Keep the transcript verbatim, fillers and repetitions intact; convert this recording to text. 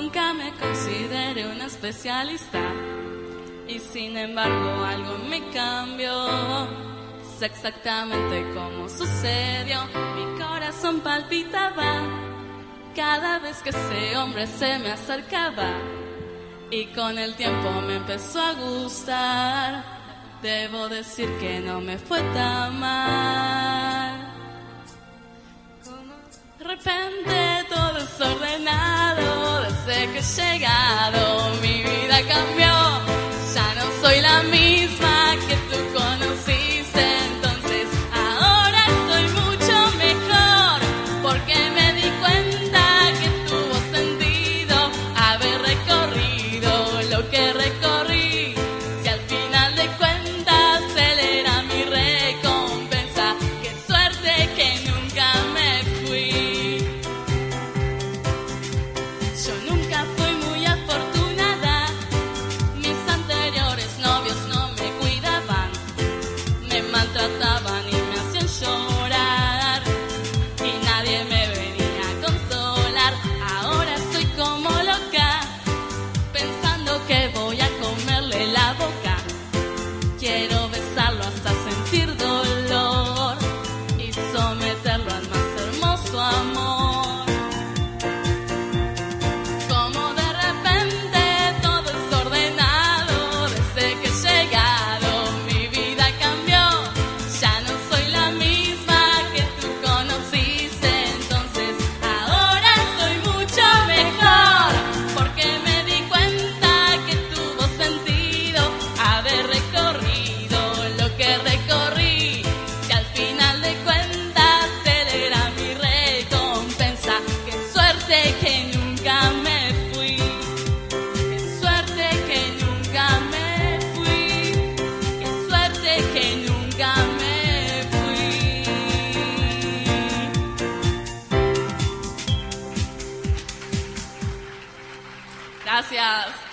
Nunca me consideré una especialista y sin embargo algo me cambió. Sé exactamente cómo sucedió, mi corazón palpitaba cada vez que ese hombre se me acercaba y con el tiempo me empezó a gustar. Debo decir que no me fue tan mal. De repente todo desordenado, desde que he llegado mi vida cambió. Ya no soy la misma que tú conociste, entonces ahora soy mucho mejor, porque me di cuenta que tuvo sentido haber recorrido lo que recorrí. Si al final de cuentas él era mi recompensa, qué suerte que nunca me fui. Yo nunca fui muy afortunada, mis anteriores novios no me cuidaban, me maltrataban y me hacían llorar y nadie me venía a consolar. Ahora soy como loca, pensando que voy a comerle la boca. Quiero besarlo hasta sentir dolor y someterlo al más hermoso amor. Como de repente todo es ordenado, desde que he llegado mi vida cambió. Ya no soy la misma que tú conociste, entonces ahora soy mucho mejor, porque me di cuenta que tuvo sentido haber recorrido lo que recorrí. Si al final de cuentas él era mi recompensa, qué suerte que nunca me fui, qué suerte que nunca me fui, qué suerte que nunca me fui. Gracias.